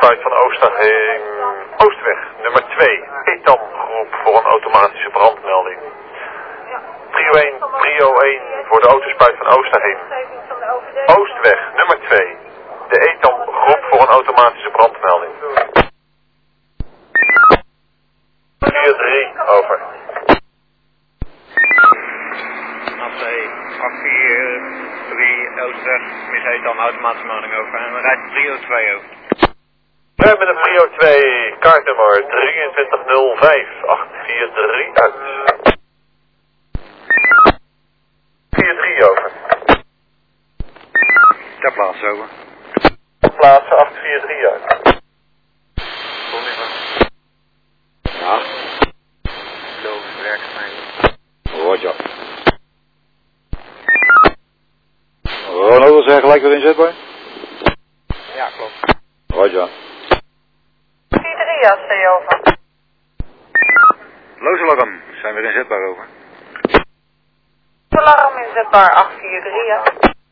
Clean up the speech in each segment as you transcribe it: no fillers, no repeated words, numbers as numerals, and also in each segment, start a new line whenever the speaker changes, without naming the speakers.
autospuit van Oosterheem, Oostweg, nummer 2. Etam-groep voor een automatische brandmelding. Prio 1 voor de autospuit van Oosterheem. Oostweg, nummer 2. De Etam-groep voor een automatische brandmelding. 4-3, over.
AC 843 Oostweg, mis Etam, automatische melding over. En dan rijdt Prio 2 over.
We hebben een Prio 2, kaartnummer 2305-843 uit. 4-3, over.
Ter plaatse, over.
Plaatsen 843 uit.
Ja. Lopen, werkzaamheden. Roger.
Ronald, was hij gelijk weer inzetbaar?
Ja, klopt.
Roger.
4-3, AC, over.
Lozelarm, zijn weer inzetbaar, over.
Alarm inzetbaar 843, ja.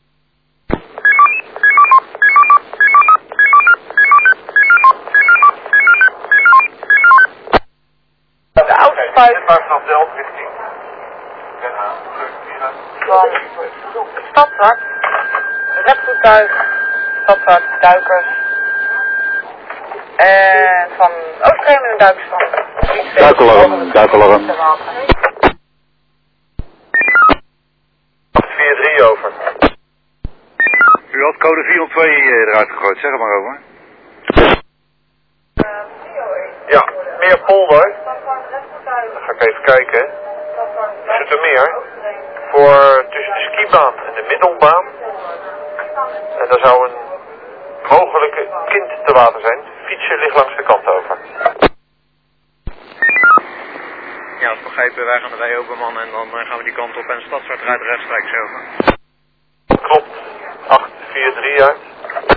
De autospuit
vanaf Delft richting
van Stadshart, redvoertuig, Stadshart, duikers en van Oosterheem en Duitsland.
Duikalarm.
843, over.
U had code 402 eruit gegooid, zeg het maar, over.
Ja, Meerpolder. Dan ga ik even kijken. Zoetermeer. Voor tussen de skibaan en de middelbaan. En daar zou een mogelijke kind te water zijn. Fietsje ligt langs de kant over.
Ja, dat begrepen, wij gaan de wei openmannen en dan gaan we die kant op en Stadshart rijdt rechtstreeks over.
Klopt. 843 uit.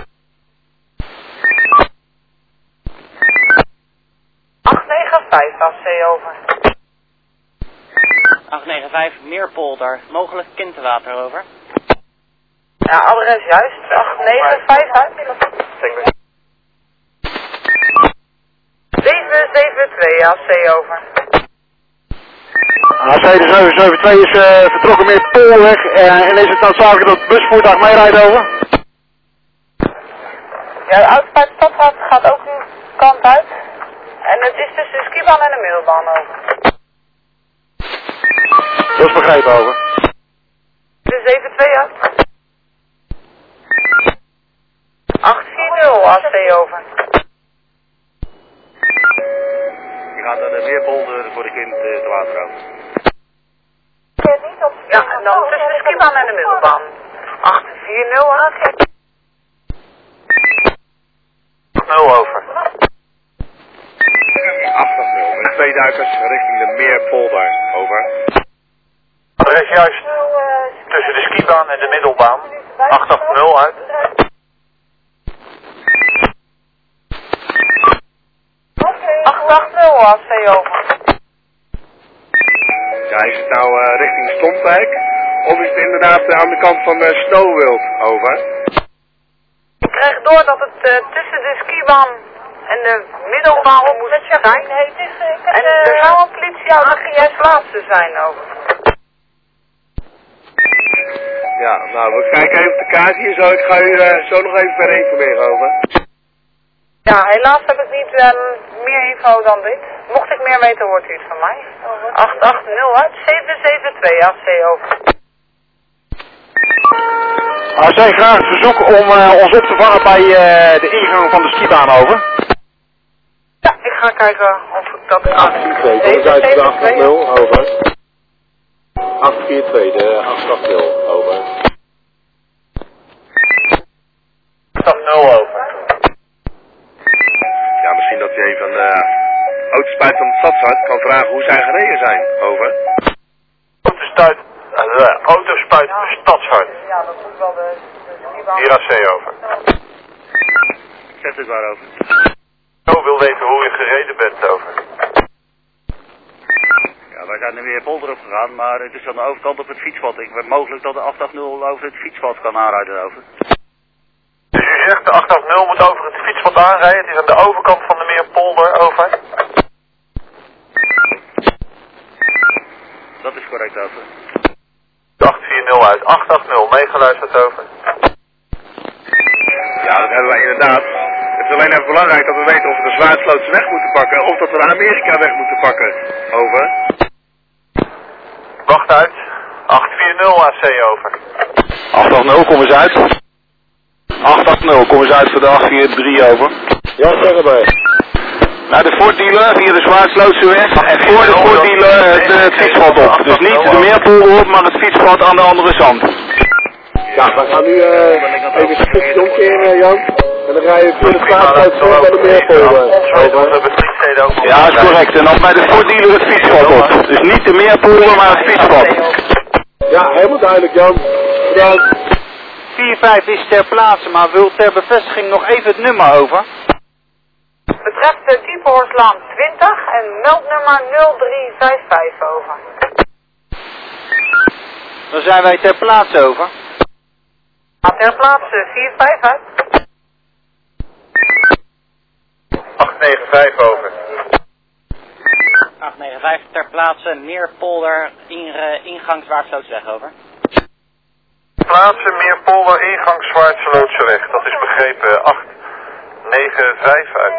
AC, over.
895 Meerpolder, mogelijk kinderwater, over.
Ja, adres juist. 895 uit. 772, AC, over.
AC de 772 is vertrokken met Poolweg en is het noodzakelijk dat het busvoertuig meerijdt, over?
Ja, de autospuit Stadshart gaat ook uw kant uit. En het is tussen de skibaan en de middelbaan, over.
Dat is begrepen, over.
De 72 uit. 840, AC, over.
Die gaat naar de Meerpolder voor de kind te water over.
Ja, en dan tussen de skibaan en de middelbaan. 840, AC.
0 over.
880, met 2 duikers richting de Meerpolder, over.
Adres juist. Tussen de skibaan en de middelbaan. 880 uit.
880, AC, over.
Ja, is het nou richting Stompwijk of is het inderdaad aan de kant van Snowworld, over?
Ik krijg door dat het tussen de skibaan en de middelbaan moet zijn. En er zou een politieauto GS-laatste zijn, over.
Ja, nou, we kijken even op de kaart hier zo. Ik ga u zo nog even verder informeren, over.
Ja, helaas heb ik niet meer info dan dit. Mocht ik meer weten, hoort u het van mij. 880 uit, 772, AC, over.
AC graag het verzoek om ons op te vangen bij de ingang van de skibaan, over.
Ja, ik ga kijken of ik dat kan.
842, 880, over. 842, de 880, over.
880 over.
Ja, misschien dat u even aan de autospuit van het Stadshart kan vragen hoe zij gereden zijn, over.
Autospuit Stadshart.
Ja, dat moet wel de skibaan.
Hier AC, over.
Zet het maar over.
Ik wil weten hoe je gereden bent, over.
Ja, wij zijn er weer polder op gegaan, maar het is aan de overkant op het fietspad. Ik weet mogelijk dat de 880 over het fietspad kan aanrijden, over.
Dus u zegt de 880 moet over het fietspad? fietspad aanrijden. Het is aan de overkant van de Meerpolder, over.
Dat is correct, over.
840 uit, 880, meegeluisterd, over.
Ja, dat hebben wij inderdaad. Het is alleen even belangrijk dat we weten of we de Zwaardslootse weg moeten pakken of dat we de Amerika weg moeten pakken. Over.
Wacht uit, 840 AC, over.
880, kom eens uit. 880, kom eens uit voor de 843, over.
Ja, zeg maar.
Naar de Ford-dealer via de Zwaardslootse weg en voor de Ford-dealer het fietspad op. Dus niet de Meerpolder op, maar het fietspad aan de andere kant.
Ja, we gaan nu even een stukje omkeren, Jan. En dan ga je voor de Zwaardslootse weg bij de Meerpolder.
Ja, is correct. En dan bij de Ford-dealer het fietspad op. Dus niet de Meerpolder, maar het fietspad.
Ja, helemaal duidelijk, Jan. Bedankt.
45 is ter plaatse, maar wil ter bevestiging nog even het nummer over.
Betreft Diepenhorstlaan 20 en meldnummer 0355, over.
Dan zijn wij ter plaatse, over.
Ter plaatse 45 uit.
895, over.
895 ter plaatse, Meerpolder, ingang Zwaardslootse, over.
Plaatsen Meerpolder, ingang Zwaardslootse, dat is begrepen, 895 uit.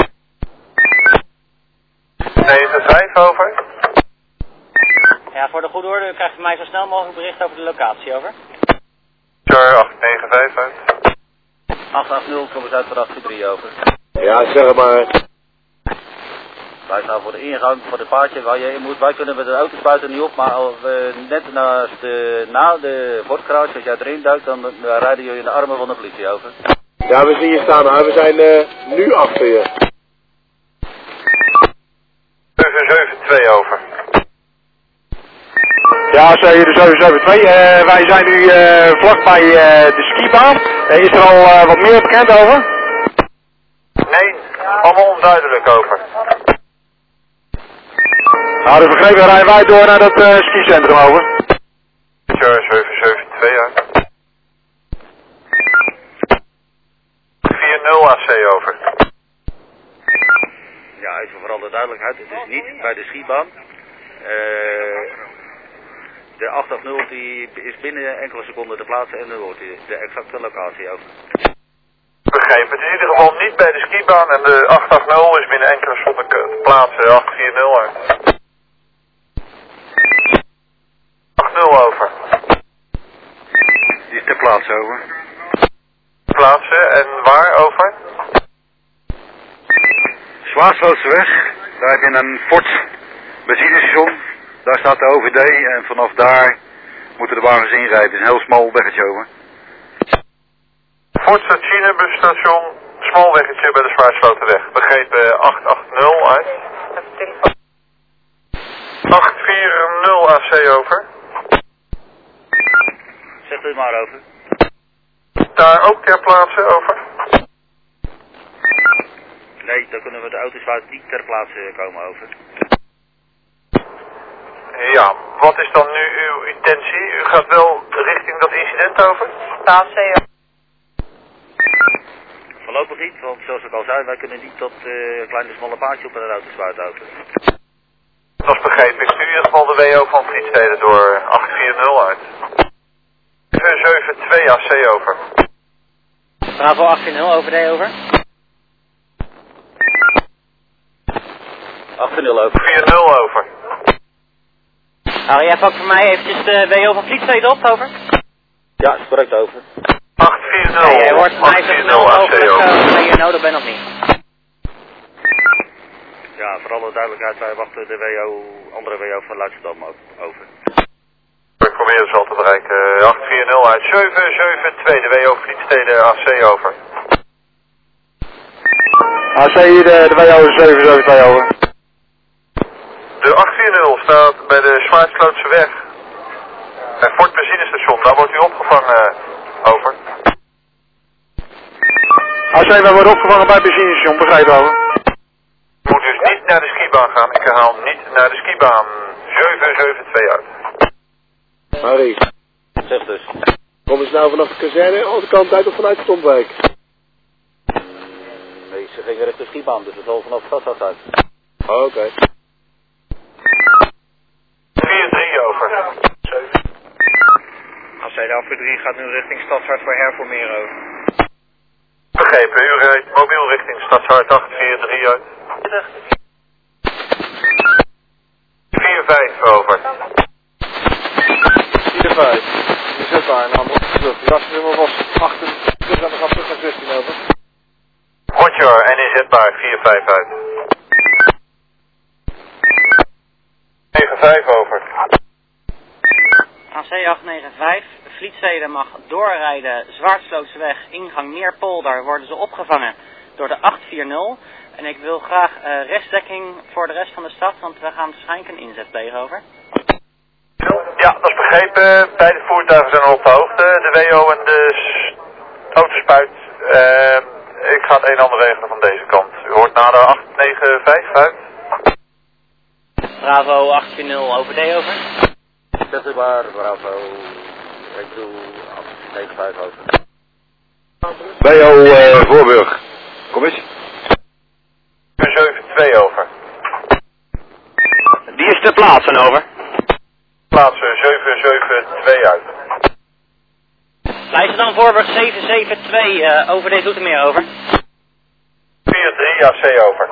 95, over.
Ja, voor de goede orde krijgt u mij zo snel mogelijk bericht over de locatie, over.
Sure, 895 uit.
880, kom eens uit voor 843, over.
Ja, zeg maar.
Wij staan voor de ingang, voor de paardje waar je in moet. Wij kunnen met de auto's buiten niet op, maar als we net na de Ford-garage, als jij erin duikt, dan rijden jullie in de armen van de politie, over.
Ja, we zien je staan, maar we zijn nu achter je.
772, over.
Ja, de 772. Wij zijn nu vlakbij de skibaan. Is er al wat meer bekend over?
Nee, allemaal onduidelijk, over.
Nou, dat begrepen, rijden wij door naar dat skicentrum, over.
Sure, 772 uit. 40 AC, over.
Ja, even vooral de duidelijkheid, het is niet bij de skibaan. De 880 die is binnen enkele seconden te plaatsen en dan wordt de exacte locatie over.
Begrepen, het is in ieder geval niet bij de skibaan en de 880 is binnen enkele seconden te plaatsen, 840 uit. 80, over.
Die is ter plaatse, over.
Plaatsen en waar, over?
Zwaardslootse, daar heb je een Ford benzinestation. Daar staat de OVD en vanaf daar moeten de wagens inrijden. Het is een heel smal weggetje, over.
Fort Busstation, smal weggetje bij de Zwaardsloterweg. Begrepen, 880 uit. 840 AC, over.
Zegt u maar, over.
Daar ook ter plaatse, over.
Nee, dan kunnen we de auto's niet ter plaatse komen, over.
Ja, wat is dan nu uw intentie? U gaat wel richting dat incident over?
AC.
Voorlopig niet, want zoals ik al zei, wij kunnen niet dat kleine smalle paardje op een auto spuiten, over.
Dat is begrepen. Ik stuur in ieder geval de WO van Frietsteden door 840 uit. 772 AC, over.
Bravo 840, over de over.
840, over.
40, over.
Hou jij ook voor mij eventjes de WO van Vlietsteden op, over?
Ja, is correct, over.
840,
Nee, jij hoort mij zo snel mogelijk of je nodig bent of niet.
Ja, voor alle duidelijkheid, wij wachten de andere WO van Leidschendam over.
Ik probeer ze al te bereiken. 840 uit. 772, de WO Vlietsteden AC, over.
AC, de WO is 772, over.
De 840 staat bij de Zwaardslootse weg. Bij Fort benzinestation, daar wordt u opgevangen, over.
AC, wij worden opgevangen bij het benzinestation, begrijp, over.
U moet dus niet naar de skibaan gaan, ik herhaal niet naar de skibaan. 772 uit.
Harry,
Zeg dus.
kom eens nou vanaf de kazerne, andere kant uit of vanuit Stompwijk?
ze gingen richting Schiebaan, dus het zal vanaf Stadshart zijn.
Oké.
4-3 over.
AC Delta 3 gaat nu richting Stadshart voor herformeren over.
Begrepen, u rijdt mobiel richting Stadshart 843 uit. 4-5 over.
4-5. Je zit daar en dan terug. Je lastnummer was 28 en dan gaat terug naar 16 over.
Roger, en inzetbaar 4-5 uit. 9-5 over.
AC 895, Vlietstede mag doorrijden, Zwaardslootsseweg, ingang Meerpolder, worden ze opgevangen door de 840. En ik wil graag restdekking voor de rest van de stad, want we gaan waarschijnlijk een inzet plegen over.
Ja, dat is begrepen. Beide voertuigen zijn al op de hoogte. De WO en de autospuit. Ik ga het een en ander regelen van deze kant. U hoort na de 895 uit.
Bravo 840 over D over.
Zetterbaar, Bravo, ik doe 895 over.
WO Voorburg. Kom eens.
72 over.
Die is ter plaatse over.
Plaatsen 772 uit.
Leidschendam Voorburg 772 over D Zoetermeer over.
4-3 AC over.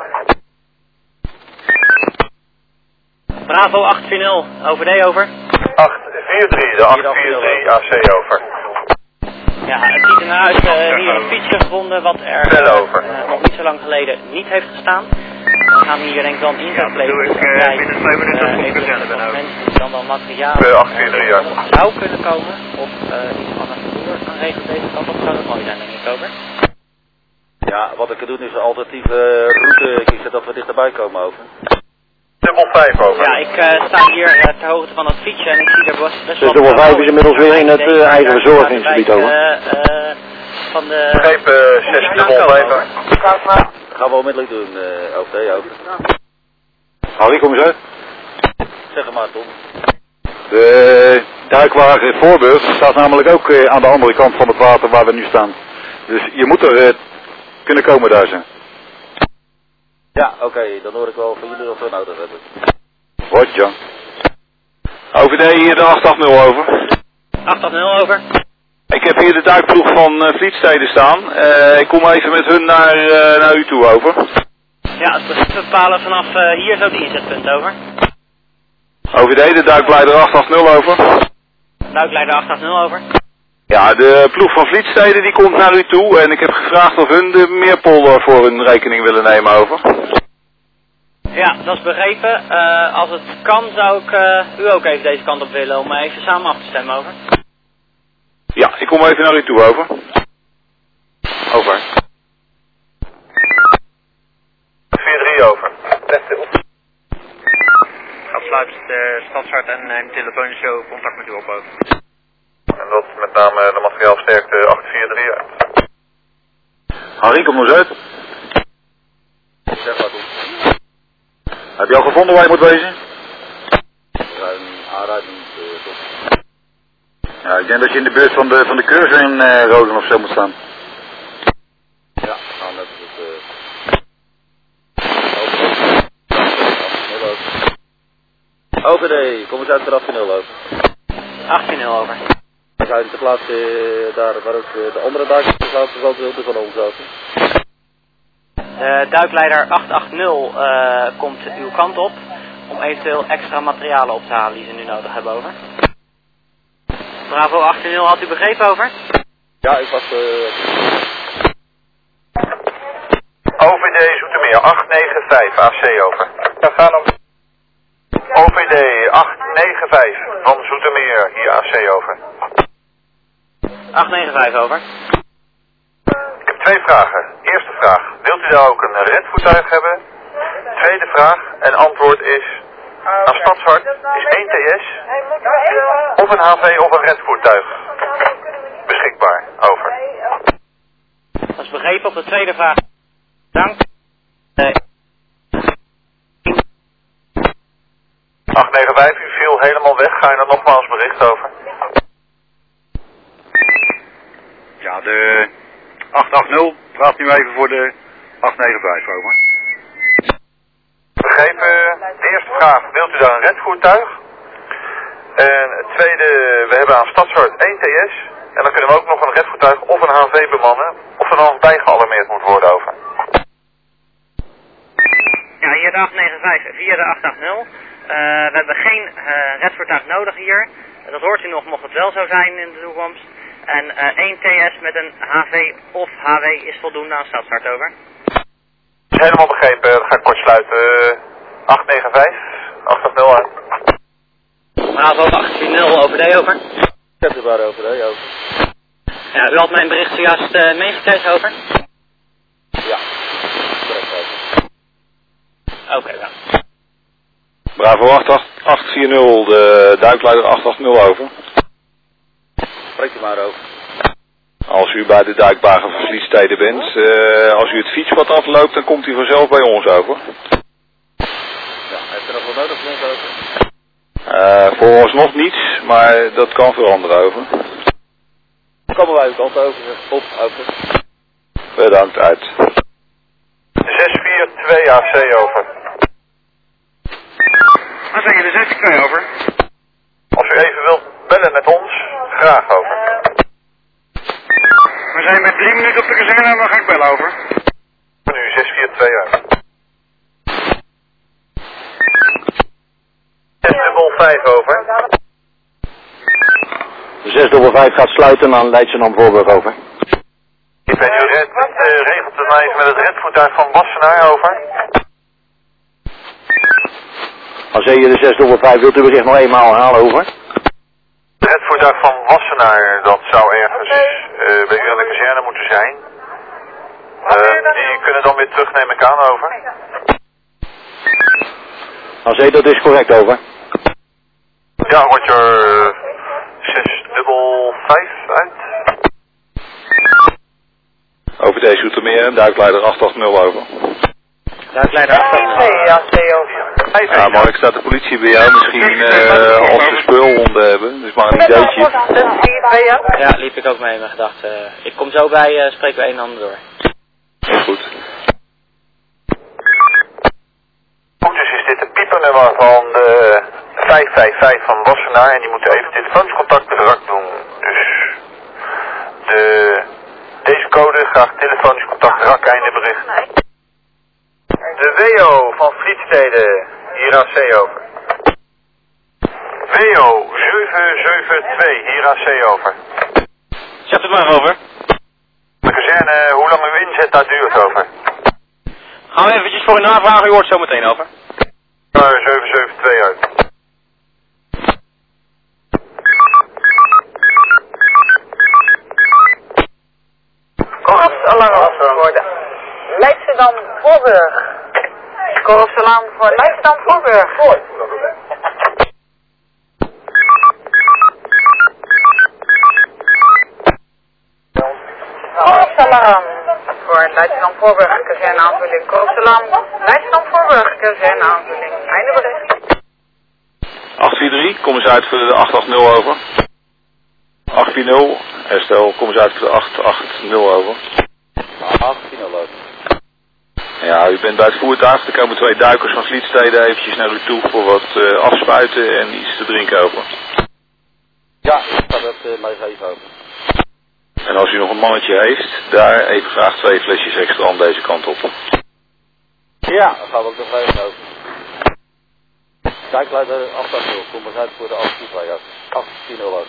Bravo 840 over D over.
8-4-3, de 843 AC over.
Ja, het ziet ernaar uit hier een fietsje gevonden wat er nog niet zo lang geleden niet heeft gestaan. We gaan hier denk ik dan inzet plegen. Dus
binnen 2 minuten op de zender ben over.
mensen die dan wel materiaal
843 uit.
zou kunnen komen of iets van een vervoer gaan regelen deze kant op, zou dat mooi zijn denk ik over.
Ja, wat ik kan doen is een alternatieve route kiezen dat we dichterbij komen over.
Dubbel 5 over.
Ja, ik sta hier ter hoogte van het fietsje en ik zie er best
Dus dubbel 5 is inmiddels weer in het eigen verzorgingsgebied over.
Van de...
Begrepen 6 dubbel 5 uit.
Gaan we onmiddellijk doen, over.
Harry, kom eens uit.
Zeg het maar, Tom.
De duikwagen Voorburg staat namelijk ook aan de andere kant van het water waar we nu staan. Dus je moet er kunnen komen daar zijn.
Ja, oké, dan hoor ik wel van jullie of we een auto hebben.
Roger.
OVD hier de 880 over.
880 over.
Ik heb hier de duikploeg van Vlietstede staan. Ik kom even met hun naar u toe over.
Ja, het begint te bepalen vanaf hier zo het inzetpunt over.
OVD, de duikleider 880 over.
Duikleider 880 over.
Ja, de ploeg van Vlietstede die komt naar u toe en ik heb gevraagd of hun de Meerpolder voor hun rekening willen nemen over.
Ja, dat is begrepen. Als het kan zou ik u ook even deze kant op willen om even samen af te stemmen over.
Ja, ik kom even naar u toe over. Over.
4-3 over.
Afsluitend Stadshart en neem telefonisch zo contact met u op over.
En dat is met name de materiaalsterkte 843 uit.
Harry, kom eens uit.
Zeg maar, Tom.
Heb je al gevonden waar je moet wezen?
Ruim aanrijding, Tom.
Ja, ik denk dat je in de buurt van de cursor in Roden of zo moet staan.
Ja, gaan we OVD, kom eens uit de 8-0 over.
840 over.
We zijn te plaatsen daar waar ook de andere duikers zaten, dus van ons over.
Duikleider 880 komt uw kant op om eventueel extra materialen op te halen die ze nu nodig hebben over. Bravo 840, had u begrepen over?
Ja, ik was...
OVD Zoetermeer 895 AC over. Ja, gaan op. OVD 895 van Zoetermeer, hier AC over.
895 over.
Ik heb 2 vragen. Eerste vraag, wilt u daar ook een redvoertuig hebben? Tweede vraag, en antwoord is, aan Stadshart is 1 TS of een HV of een redvoertuig beschikbaar. Over.
Dat is begrepen op de tweede vraag. Dank.
895, u viel helemaal weg. Ga je er nogmaals bericht over?
Ja, de 880 praat nu even voor de 895, over.
Begrepen. De eerste vraag, wilt u daar een redvoertuig? En het tweede, we hebben aan Stadshart 1 TS. En dan kunnen we ook nog een redvoertuig of een HV bemannen. Of er dan nog bij gealarmeerd moet worden, over.
Ja, hier de 895 via de 880. We hebben geen redvoertuig nodig hier. Dat hoort u nog, mocht het wel zo zijn in de toekomst. En 1 TS met een HV of HW is voldoende aan Stadshart, over.
Helemaal begrepen, dat ga ik kort sluiten. 895, 880 uit.
Bravo 840 over D, over.
Zettelbaar over, hè, over.
Ja, u had mijn bericht zojuist meegekregen, over.
Ja, correct, over.
Oké, ja.
Bravo 840, de duikleider 880 over.
Spreek u maar over.
Als u bij de duikbagen van Vlietstede bent, als u het fietspad afloopt, dan komt u vanzelf bij ons over.
Ja, heeft u nog wat nodig voor ons over?
Vooralsnog niets, maar dat kan veranderen, over.
Komen wij uw kant over, over.
Bedankt, uit.
642 AC, over.
Dan zijn jullie 62, over.
Als u even wilt bellen met ons, graag, over.
We zijn met 3 minuten op de kazerne en dan ga ik bellen, over.
Nu 642 uit. 655, over.
De 655 gaat sluiten aan Leidschendam-Voorburg, over.
Ik ben u regelt het maar even met het redvoertuig van Wassenaar, over.
Als je de 655 wilt u bericht nog eenmaal herhalen, over.
Het redvoertuig van Wassenaar, dat zou ergens bij u aan de kazerne moeten zijn. Die kunnen dan weer terugnemen, ik aan, over.
Als je dat is correct, over.
Ja, Roger, 655 uit.
Over deze Zoetermeer, duikleider 880 over.
Duikleider 880.
Ja, CO.
Ja, Mark, staat de politie bij jou misschien als ze speelhonden hebben, dus maar een ideetje.
Ja, liep ik ook mee in mijn gedachten. Ik kom zo bij, spreken we een en ander door.
Goed.
Goed, dus is dit het piepernummer van de 555 van Wassenaar en die moeten even telefonisch contact met de RAK doen. Dus deze code, graag telefonisch contact RAK, einde bericht. De WO van Vlietstede, hier aan C over. WO 772, hier aan C over.
Zet het maar over.
De kazerne, hoe lang uw inzet daar duurt, over.
Gaan we eventjes voor u navragen, u hoort zo meteen over.
772 uit.
Korpsalarm voor de Leidschendam-Voorburg. Korpsalarm voor Leidschendam-Voorburg. Korpsalarm voor Leidschendam-Voorburg, kazerneaanvulling. Korpsalarm, Leidschendam-Voorburg, kazerneaanvulling. Einde bericht.
843, kom eens uit voor de 880 over. 840, herstel, kom eens uit voor de 880 over.
840 over.
Ja, u bent bij het voertuig, er komen 2 duikers van Vlietstede eventjes naar u toe voor wat afspuiten en iets te drinken over.
Ja, ik ga dat meegeven over.
En als u nog een mannetje heeft, daar even graag 2 flesjes extra aan deze kant op.
Ja, dat gaan we ook nog even over. Duikleider 880, kom eens uit voor de 840, 840 over.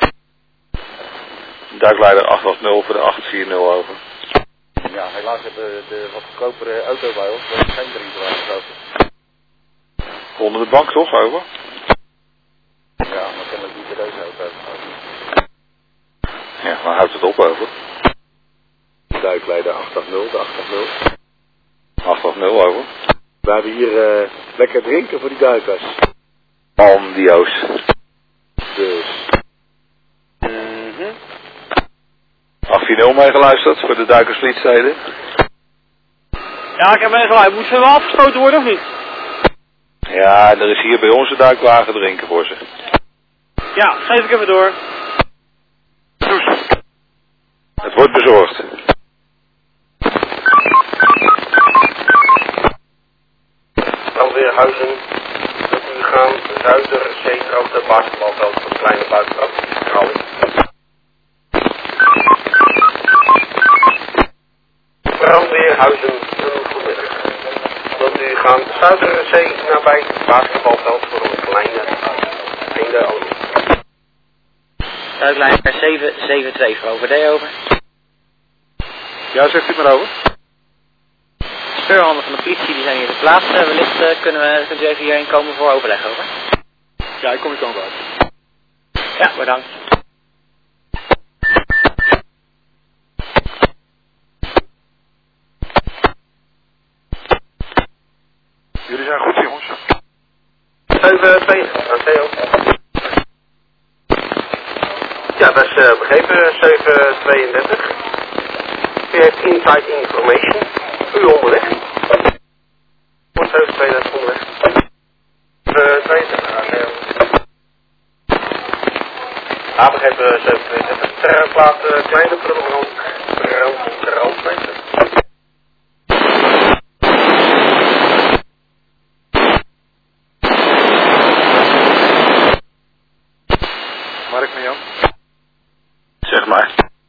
Duikleider 880 voor de 840 over.
Ja, helaas hebben we de wat goedkopere auto bij ons, we hebben geen drinkwagens over.
Onder de bank toch, over?
Ja, maar kennelijk niet bij deze auto over.
Ja, maar houdt het op, over.
Duikleider 880, de 880.
880 over.
We hebben hier lekker drinken voor die duikers.
Andio's.
Dus.
840 meegeluisterd voor de duikersvlietsteden.
Ja, ik heb meegeluid. Moet ze wel afgesloten worden of niet?
Ja, er is hier bij onze duikwagen drinken voor ze.
Ja, geef ik even door.
Het wordt bezorgd.
Beerhuizen. Dat u gaan Zuiderzeetrookte basketbalveld voor de kleine buitentrap. Brandweerhuizen, goedemiddag. Dat u gaan Zuiderzee nabij het basketbalveld voor een kleine einde over.
Zuidlijn 772 voor OVD over.
Ja, zegt u maar over.
Speurhanden van de politie die zijn hier te plaatsen. Wellicht kunt u even hierheen komen voor overleg over.
Ja, ik kom hier komen uit.
Ja, bedankt.
Jullie zijn goed, jongens.
7-2, ACO. Ja, dat is begrepen, 732. U heeft inside information. U onderweg. Voor 732 onderweg. 22, ACO. Ja, begrepen, 732. Ter plaats kleine prullenbrand. Brandmeester.
Mark Jan.
Zeg maar.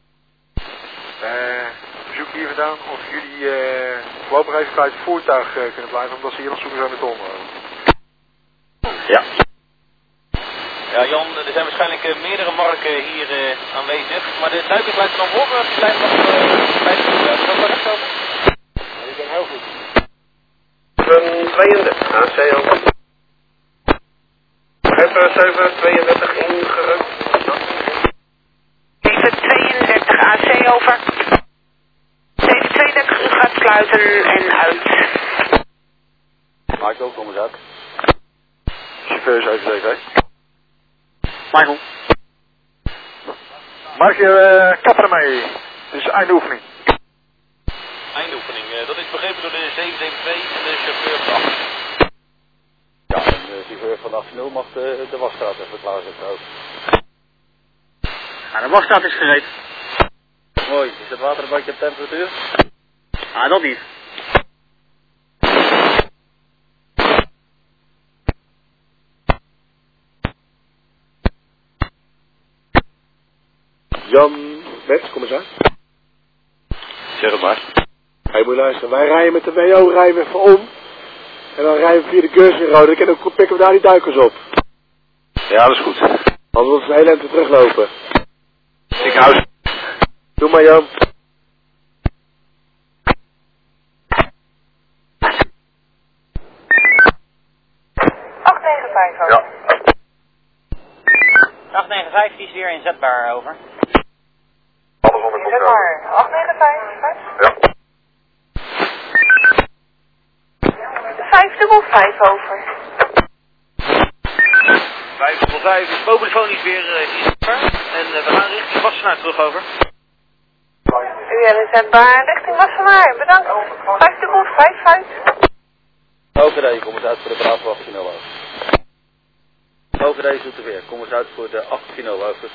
Verzoek hier vandaan of jullie voorlopig even bij het voertuig kunnen blijven, omdat ze hier nog zoeken zijn met de honden.
Ja.
Ja, Jan, er zijn waarschijnlijk meerdere marken hier aanwezig, maar de duiker blijft er nog horen, of blijft nog bij het voertuig. Is dat wel recht over?
Ik ben heel goed. 32, ACO. Begrepen, 732 ingerukt.
732 AC over. 732, u gaat sluiten en uit.
Maak ook, kom eens uit.
Chauffeur 732.
Michael.
Mark, kap ermee. Dit is eindoefening.
Eindoefening, dat is begrepen door de 772 en de chauffeur van 8.
Ja, en de chauffeur van 8-0 mag de wasstraat even klaarzetten ook.
Ja, de wasstraat is gereed.
Mooi, is het water een beetje op temperatuur?
Ah, dat niet.
Jan, Mets, kom eens uit.
Zeg het maar.
Hey, moet je luisteren. Wij rijden met de WO, rijden we even om. En dan rijden we via de Geursenrode. En dan pikken we daar die duikers op.
Ja, dat is goed.
Anders moeten we heel lente teruglopen.
Ik hou ze.
Doe maar, Jan.
Ja.
895, die is weer inzetbaar over.
Alles onder controle.
895.
Ja.
555 over.
555 is mobielfonisch weer inzetbaar en we gaan richting Wassenaar terug over.
U bent inzetbaar richting Wassenaar. Bedankt. 555.
OVD, kom eens uit voor de Bravo 18 over. OVD Zoetermeer, kom eens uit voor de 18 over.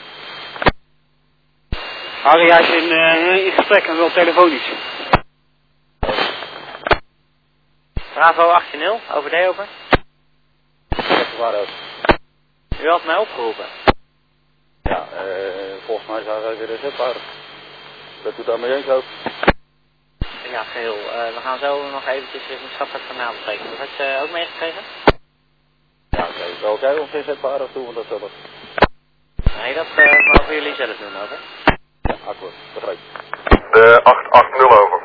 Harry, hij is in gesprek en wel telefonisch. Bravo 18-0, OVD over.
Waar ook.
U had mij opgeroepen.
Ja, volgens mij zijn wij weer inzetbaar. Dat doet aan mij eens ook.
Ja, geheel. We gaan zo nog eventjes een stapje van nabespreken. Dat had je ook meegekregen?
Ja, oké. Wel jij ons inzetbaar of doen we dat zelf?
Nee, dat mogen jullie zelf doen, over.
Ja, akkoord. Begrijp.
De 880 over.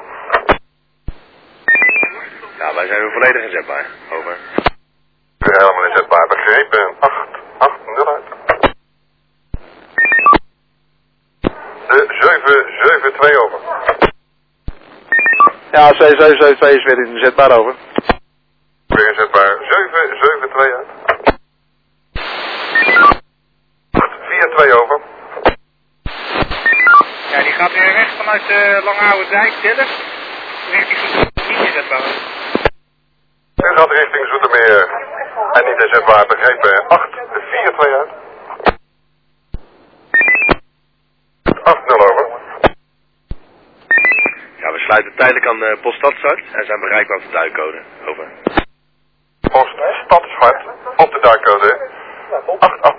Ja, wij zijn weer volledig inzetbaar. Over.
U helemaal inzetbaar, begrepen. 880 uit. De 772 over.
Ja, 772 is weer inzetbaar over.
Weer inzetbaar. 772 uit. 842 over.
Ja, die gaat weer weg vanuit de Lange Oude Dijk, Tillen. Richting Zoetermeer, niet inzetbaar.
U gaat richting Zoetermeer en niet inzetbaar, begrepen. 842 uit. 80 over.
Ja, we sluiten tijdelijk aan Poststad uit en zijn bereikbaar op de duikcode. Over.
Post taakcode. 88.